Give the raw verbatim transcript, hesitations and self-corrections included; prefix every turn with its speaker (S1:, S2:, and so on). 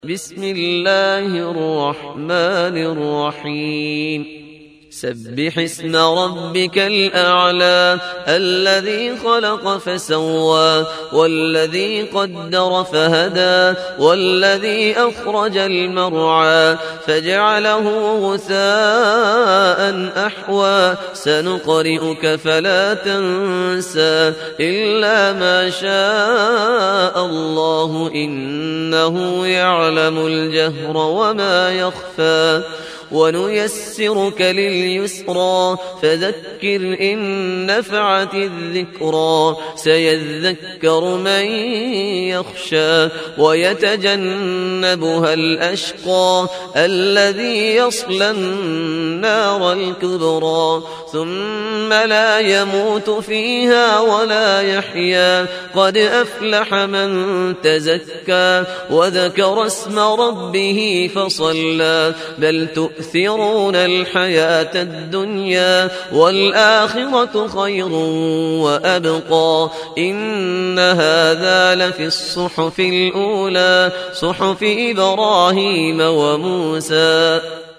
S1: بسم الله الرحمن الرحيم سبح اسم ربك الأعلى الذي خلق فسوى والذي قدر فهدى والذي أخرج المرعى فجعله غثاء أحوى سنقرئك فلا تنسى إلا ما شاء الله إنه يعلم الجهر وما يخفى ونيسرك لليسرى فذكر إن نفعت الذكرى سيذكر من يخشى ويتجنبها الأشقى الذي يصلى النار الكبرى ثم لا يموت فيها ولا يحيا قد أفلح من تزكى وذكر اسم ربه فصلى بل تؤثرون الحياة الدنيا والآخرة خير وأبقى إن هذا لفي الصحف الأولى صحف إبراهيم وموسى.